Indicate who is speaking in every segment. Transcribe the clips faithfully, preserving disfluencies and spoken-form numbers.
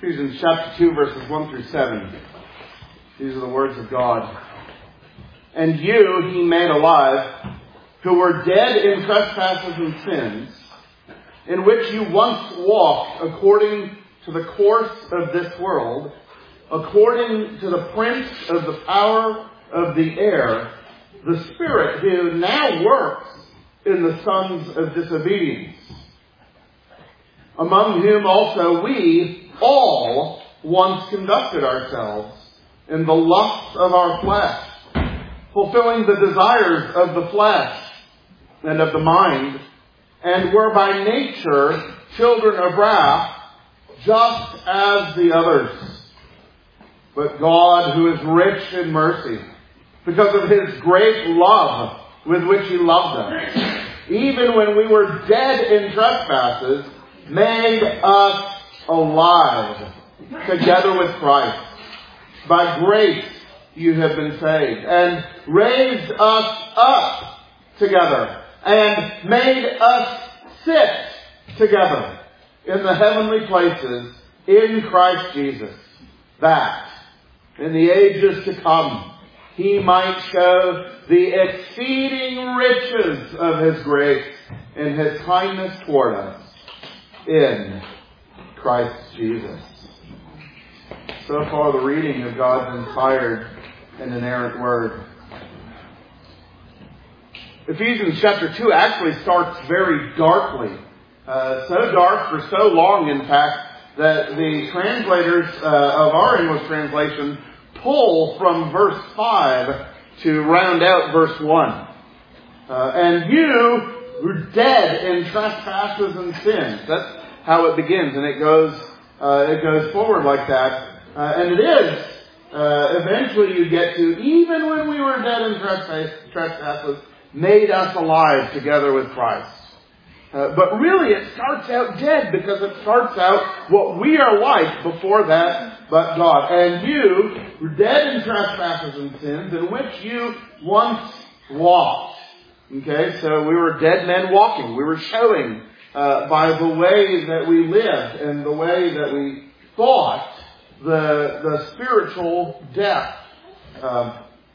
Speaker 1: Ephesians chapter two, verses one through seven. These are the words of God. And you he made alive, who were dead in trespasses and sins, in which you once walked according to the course of this world, according to the prince of the power of the air, the Spirit who now works in the sons of disobedience, among whom also we all once conducted ourselves in the lusts of our flesh, fulfilling the desires of the flesh and of the mind, and were by nature children of wrath, just as the others. But God, who is rich in mercy, because of His great love with which He loved us, even when we were dead in trespasses, made us alive together with Christ. By grace you have been saved, and raised us up together, and made us sit together in the heavenly places in Christ Jesus, that in the ages to come He might show the exceeding riches of His grace and His kindness toward us in Christ Jesus. So far, the reading of God's inspired and inerrant Word. Ephesians chapter two actually starts very darkly. Uh, so dark for so long, in fact, that the translators uh, of our English translation pull from verse five to round out verse one. Uh, and you were dead in trespasses and sins. That's how it begins, and it goes uh, it goes forward like that. Uh, and it is, uh, eventually you get to, even when we were dead in trespasses, made us alive together with Christ. Uh, but really it starts out dead, because it starts out what we are like before that but God. And you were dead in trespasses and sins, in which you once walked. Okay, so we were dead men walking. We were showing uh, by the way that we lived and the way that we thought the the spiritual death uh,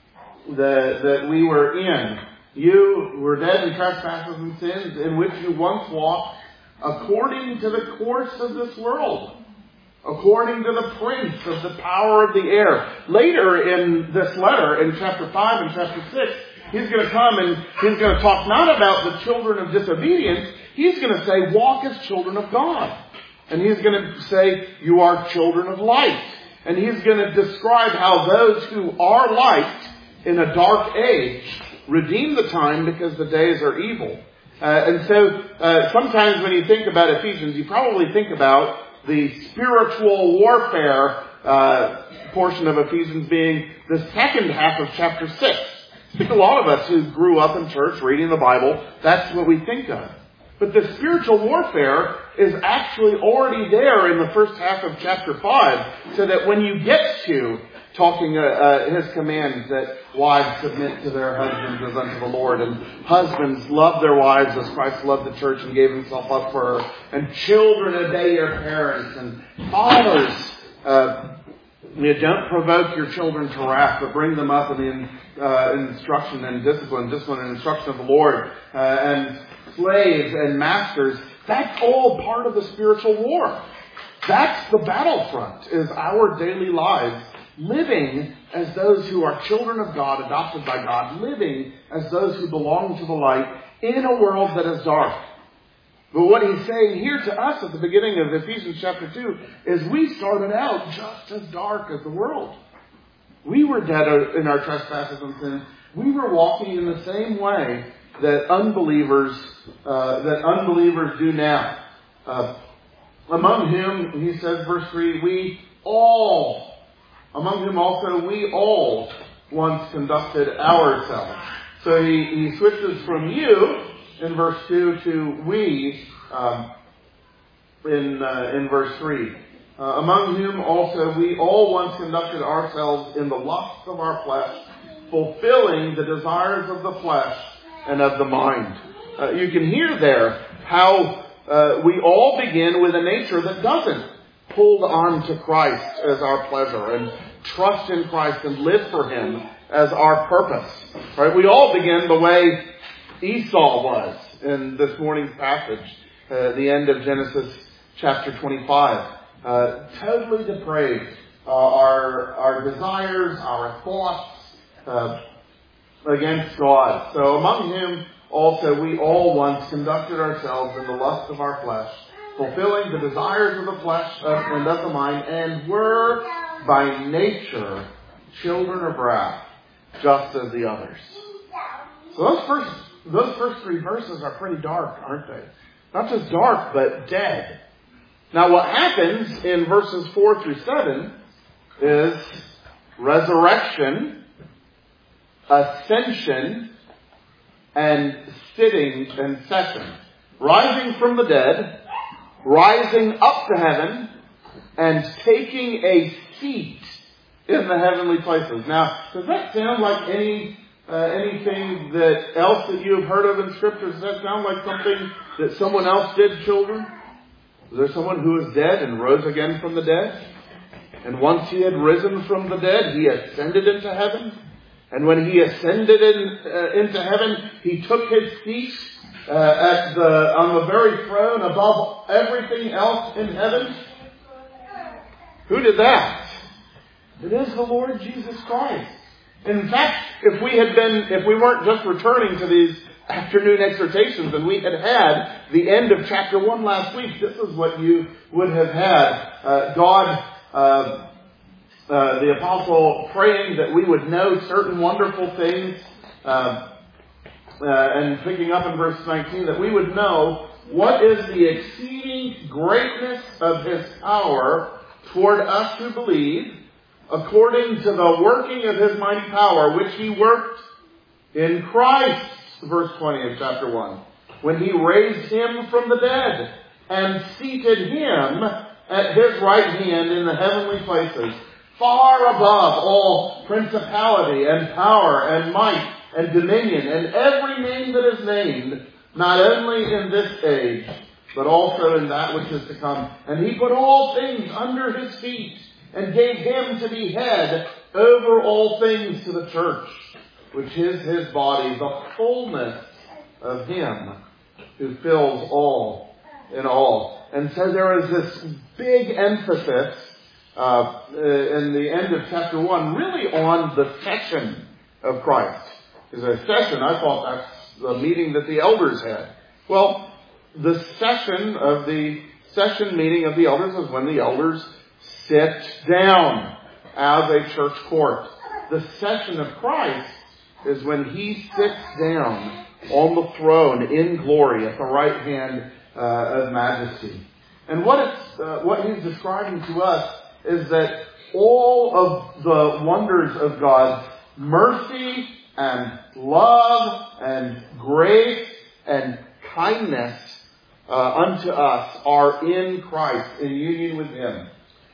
Speaker 1: that, that we were in. You were dead in trespasses and sins, in which you once walked according to the course of this world, according to the prince of the power of the air. Later in this letter, in chapter five and chapter six, he's going to come and he's going to talk not about the children of disobedience. He's going to say, walk as children of God. And he's going to say, you are children of light. And he's going to describe how those who are light in a dark age redeem the time, because the days are evil. Uh, and so uh, sometimes when you think about Ephesians, you probably think about the spiritual warfare uh, portion of Ephesians being the second half of chapter six. I think a lot of us who grew up in church reading the Bible, that's what we think of. But the spiritual warfare is actually already there in the first half of chapter five, so that when you get to talking uh, uh, His commands that wives submit to their husbands as unto the Lord, and husbands love their wives as Christ loved the church and gave Himself up for her, and children obey your parents, and fathers uh, you don't provoke your children to wrath, but bring them up in the uh, instruction and discipline, discipline and instruction of the Lord, uh, and slaves and masters. That's all part of the spiritual war. That's the battlefront, is our daily lives, living as those who are children of God, adopted by God, living as those who belong to the light in a world that is dark. But what he's saying here to us at the beginning of Ephesians chapter two is we started out just as dark as the world. We were dead in our trespasses and sins. We were walking in the same way that unbelievers uh, that unbelievers do now. Uh, among whom, he says, verse three, we all, among whom also we all once conducted ourselves. So he, he switches from you in verse two to we um, in uh, in verse three. Uh, among whom also we all once conducted ourselves in the lusts of our flesh, fulfilling the desires of the flesh and of the mind. Uh, you can hear there how uh, we all begin with a nature that doesn't hold on to Christ as our pleasure and trust in Christ and live for Him as our purpose. Right? We all begin the way Esau was in this morning's passage, uh, the end of Genesis chapter twenty-five. Uh, totally depraved. Uh, our, our desires, our thoughts, uh, against God. So among him also we all once conducted ourselves in the lust of our flesh, fulfilling the desires of the flesh and of the mind, and were by nature children of wrath, just as the others. So those first, those first three verses are pretty dark, aren't they? Not just dark, but dead. Now what happens in verses four through seven is resurrection, ascension, and sitting and session. Rising from the dead, rising up to heaven, and taking a seat in the heavenly places. Now, does that sound like any uh, anything that else that you have heard of in Scripture? Does that sound like something that someone else did, children? Is there someone who is dead and rose again from the dead? And once he had risen from the dead, he ascended into heaven. And when he ascended in, uh, into heaven, he took his seat uh, at the on the very throne above everything else in heaven. Who did that? It is the Lord Jesus Christ. In fact, if we had been, if we weren't just returning to these afternoon exhortations and we had had the end of chapter one last week, this is what you would have had. Uh, God, uh, uh, the apostle praying that we would know certain wonderful things, uh, uh, and picking up in verse nineteen, that we would know what is the exceeding greatness of His power toward us who believe, according to the working of His mighty power, which He worked in Christ, verse twenty of chapter one, when He raised Him from the dead and seated Him at His right hand in the heavenly places, far above all principality and power and might and dominion and every name that is named, not only in this age, but also in that which is to come. And He put all things under His feet and gave Him to be head over all things to the church, which is His body, the fullness of Him who fills all in all. And so there is this big emphasis uh, in the end of chapter one, really on the session of Christ. Is a session, I thought that's the meeting that the elders had. Well, the session of the session meeting of the elders is when the elders sit down as a church court. The session of Christ is when He sits down on the throne in glory at the right hand uh, of majesty. And what it's uh, what He's describing to us is that all of the wonders of God's mercy and love and grace and kindness uh, unto us are in Christ, in union with Him.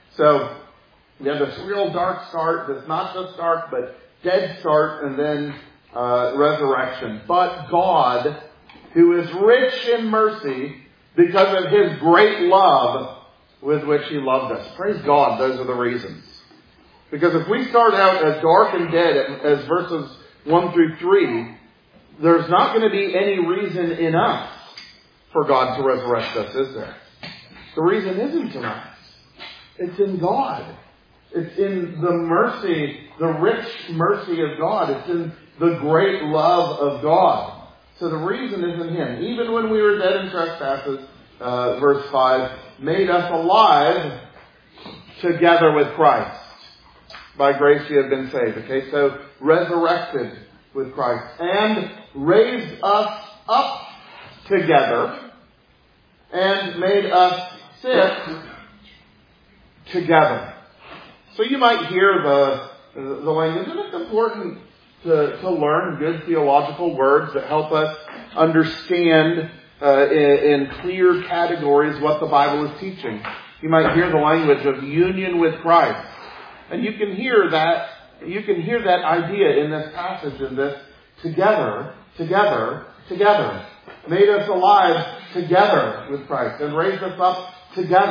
Speaker 1: So we have this real dark start that's not just dark, but dead start, and then uh, resurrection. But God, who is rich in mercy because of His great love with which He loved us. Praise God, those are the reasons. Because if we start out as dark and dead as verses one through three, there's not going to be any reason in us for God to resurrect us, is there? The reason isn't in us. It's in God. It's in the mercy, the rich mercy of God. It's in the great love of God. So the reason is in Him. Even when we were dead in trespasses, uh, verse five, made us alive together with Christ. By grace you have been saved. Okay, so resurrected with Christ. And raised us up together. And made us sit together. So you might hear the, the language. And it's important to, to learn good theological words that help us understand uh, in, in clear categories what the Bible is teaching. You might hear the language of union with Christ. And you can hear that, you can hear that idea in this passage, in this together, together, together. Made us alive together with Christ and raised us up together.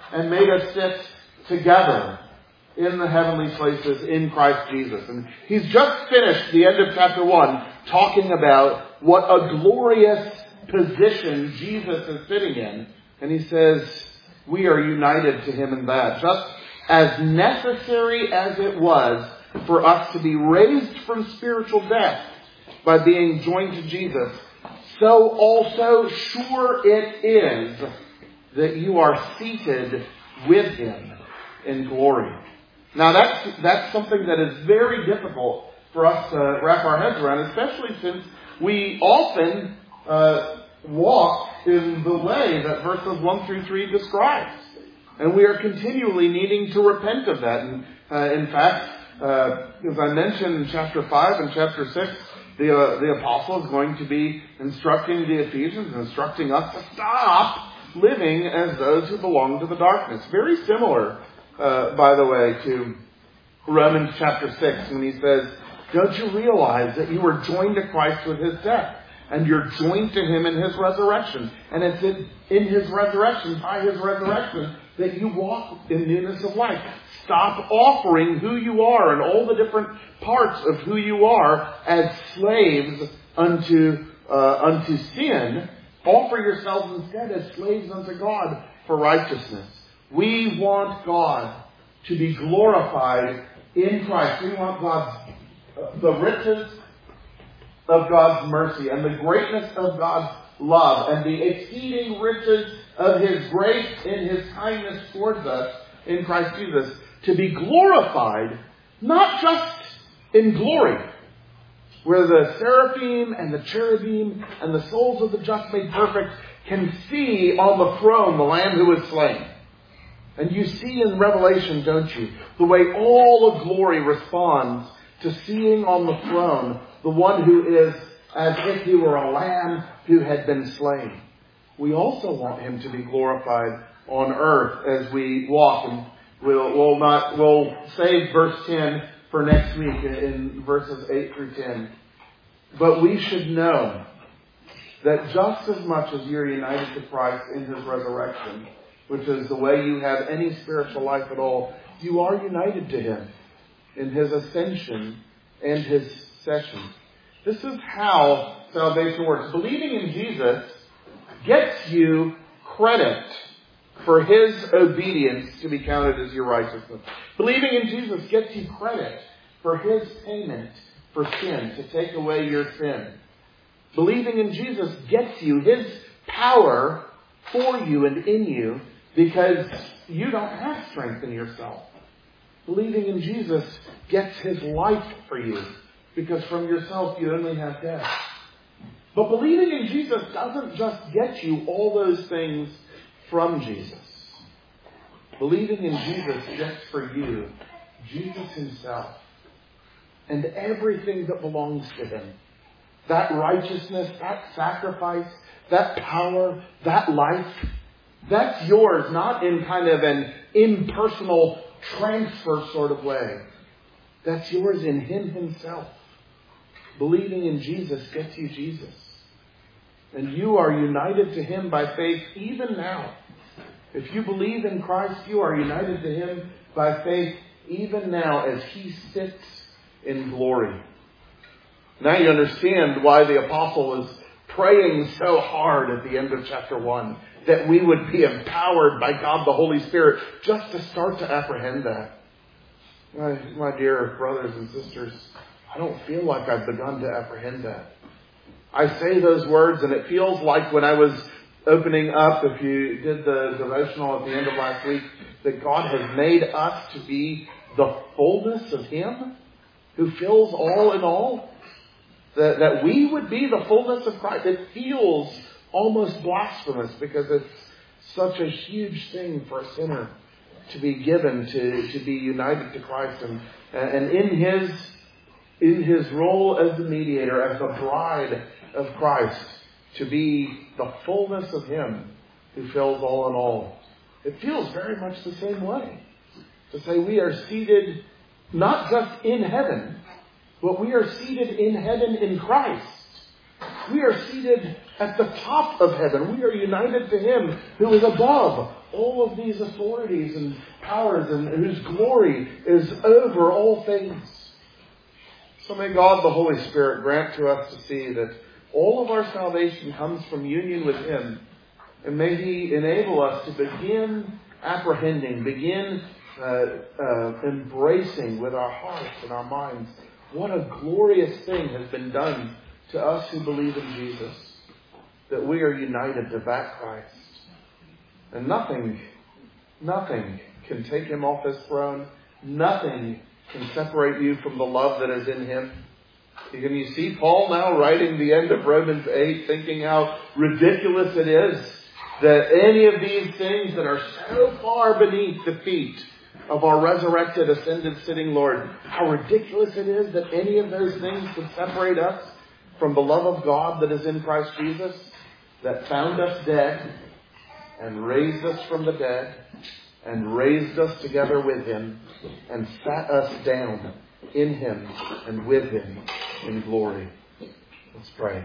Speaker 1: and made us sit together in the heavenly places in Christ Jesus. And he's just finished the end of chapter one talking about what a glorious position Jesus is sitting in. And he says, we are united to him in that. Just as necessary as it was for us to be raised from spiritual death by being joined to Jesus, so also sure it is that you are seated with him in glory. Now that's, that's something that is very difficult for us to wrap our heads around, especially since we often uh, walk in the way that verses one through three describes. And we are continually needing to repent of that. And uh, in fact, uh, as I mentioned in chapter five and chapter six, the, uh, the apostle is going to be instructing the Ephesians, instructing us to stop living as those who belong to the darkness. Very similar, uh, by the way, to Romans chapter six, when he says, don't you realize that you were joined to Christ with his death? And you're joined to him in his resurrection. And it's in, in his resurrection, by his resurrection, that you walk in newness of life. Stop offering who you are and all the different parts of who you are as slaves unto, uh, unto sin. Offer yourselves instead as slaves unto God for righteousness. We want God to be glorified in Christ. We want God's, uh, the riches of God's mercy and the greatness of God's love and the exceeding riches of his grace in his kindness towards us in Christ Jesus to be glorified, not just in glory, where the seraphim and the cherubim and the souls of the just made perfect can see on the throne the Lamb who was slain. And you see in Revelation, don't you, the way all of glory responds to seeing on the throne the one who is as if he were a lamb who had been slain. We also want him to be glorified on earth as we walk. And we'll, we'll not, we'll save verse ten for next week in verses eight through ten. But we should know that just as much as you're united to Christ in his resurrection, which is the way you have any spiritual life at all, you are united to him in his ascension and his session. This is how salvation works. Believing in Jesus gets you credit for his obedience to be counted as your righteousness. Believing in Jesus gets you credit for his payment for sin, to take away your sin. Believing in Jesus gets you his power for you and in you because you don't have strength in yourself. Believing in Jesus gets his life for you because from yourself you only have death. But believing in Jesus doesn't just get you all those things from Jesus. Believing in Jesus gets for you Jesus himself and everything that belongs to him. That righteousness, that sacrifice, that power, that life, that's yours, not in kind of an impersonal transfer sort of way. That's yours in him himself. Believing in Jesus gets you Jesus. And you are united to him by faith even now. If you believe in Christ, you are united to him by faith even now as he sits in glory. Now you understand why the apostle is praying so hard at the end of chapter one, that we would be empowered by God the Holy Spirit just to start to apprehend that. My, my dear brothers and sisters, I don't feel like I've begun to apprehend that. I say those words and it feels like when I was opening up, if you did the devotional at the end of last week, that God has made us to be the fullness of him who fills all in all. That, that we would be the fullness of Christ. It feels almost blasphemous because it's such a huge thing for a sinner to be given to, to be united to Christ and, and in his in his role as the mediator, as the bride of Christ, to be the fullness of him who fills all in all. It feels very much the same way. To say we are seated not just in heaven, but we are seated in heaven in Christ. We are seated at the top of heaven. We are united to Him who is above all of these authorities and powers and whose glory is over all things. So may God, the Holy Spirit, grant to us to see that all of our salvation comes from union with Him. And may He enable us to begin apprehending, begin uh, uh, embracing with our hearts and our minds what a glorious thing has been done to us who believe in Jesus. That we are united to that Christ. And nothing, nothing can take Him off His throne. Nothing can separate you from the love that is in Him. Can you see Paul now writing the end of Romans eight, thinking how ridiculous it is that any of these things that are so far beneath the feet of our resurrected, ascended, sitting Lord, how ridiculous it is that any of those things would separate us from the love of God that is in Christ Jesus, that found us dead and raised us from the dead and raised us together with Him and sat us down in Him and with Him in glory. Let's pray.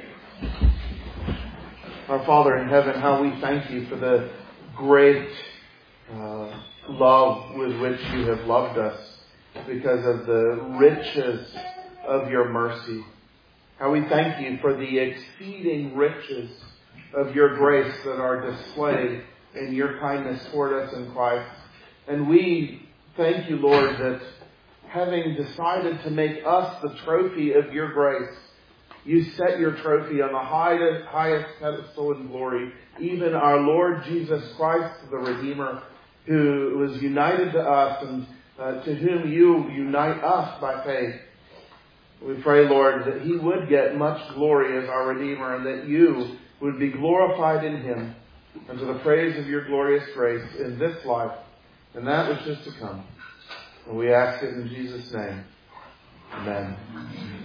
Speaker 1: Our Father in heaven, how we thank You for the great uh, love with which You have loved us because of the riches of Your mercy. How we thank You for the exceeding riches of Your grace that are displayed in Your kindness toward us in Christ. And we thank You, Lord, that having decided to make us the trophy of Your grace, You set Your trophy on the highest, highest pedestal in glory, even our Lord Jesus Christ, the Redeemer, who was united to us and uh, to whom You unite us by faith. We pray, Lord, that He would get much glory as our Redeemer and that You would be glorified in Him and to the praise of Your glorious grace in this life and that which is to come. And we ask it in Jesus' name. Amen.